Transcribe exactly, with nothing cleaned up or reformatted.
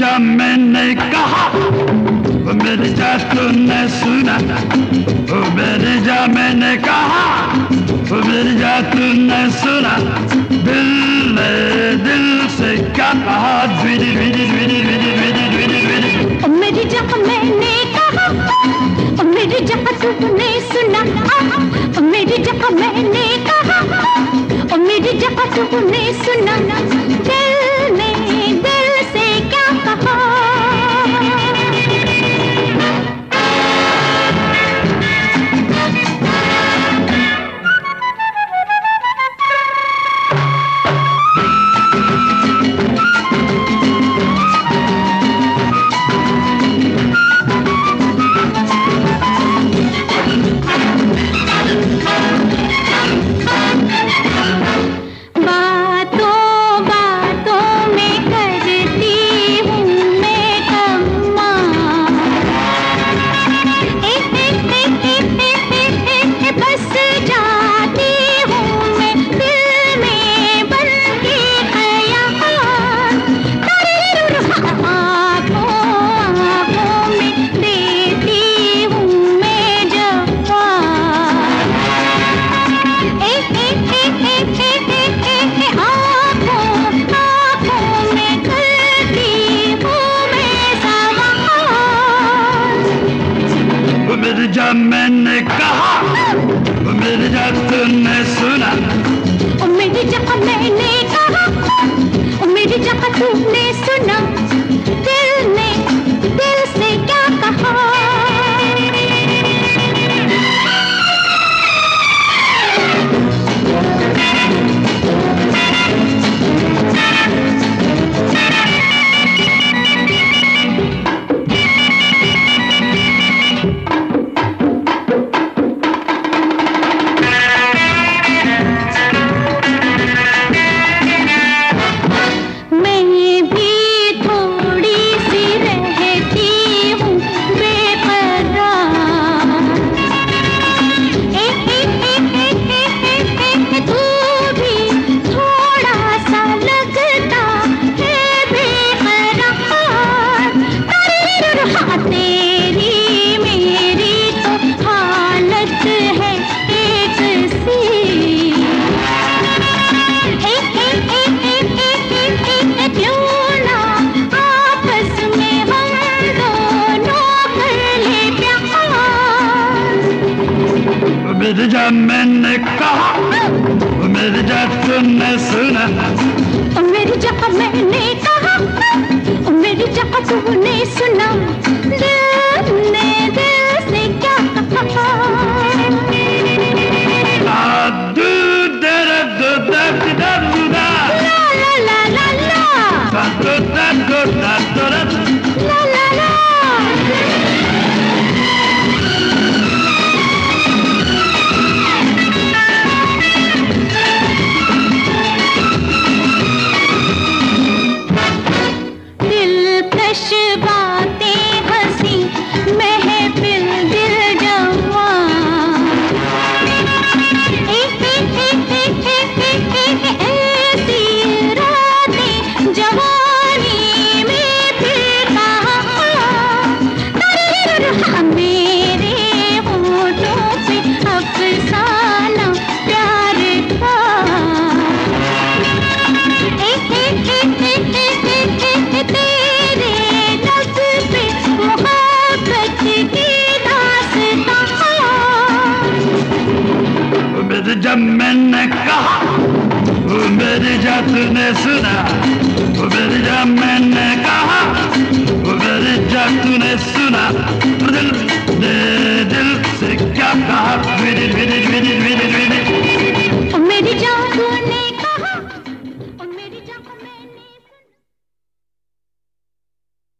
जा मैंने कहा, ओ मेरी जा तूने सुना, ओ मेरी जा मैंने कहा, ओ मेरी जा तूने सुना, दिल ने दिल से क्या कहा, द्विदी द्विदी द्विदी द्विदी द्विदी द्विदी द्विदी। ओ मेरी जा मैंने कहा, ओ मेरी जा तूने सुना, ओ मेरी जा मैंने कहा, ओ मेरी जा तूने सुना, दिल ने दिल से क्या कहा। मेरी जा मैंने कहा, ओ मेरी जा तूने सुना, ओ मेरी जा मैंने कहा, ओ मेरी जा तूने सुना, दिल ने दिल से क्या कहा। मेरी जा मैंने कहा, ओ मेरी जा तूने सुना, ओ मेरी जा मैंने कहा, ओ मेरी जा तूने सुना, दिल ने दिल से क्या कहा। आ दू दर दू दर दर दूदा, ला ला ला ला ला, दू दर दू दर दर ला ला ला। जब मैंने कहा, ओ मेरी जा तूने सुना, ओ मेरी जा मैंने कहा, ओ मेरी जा तूने सुना,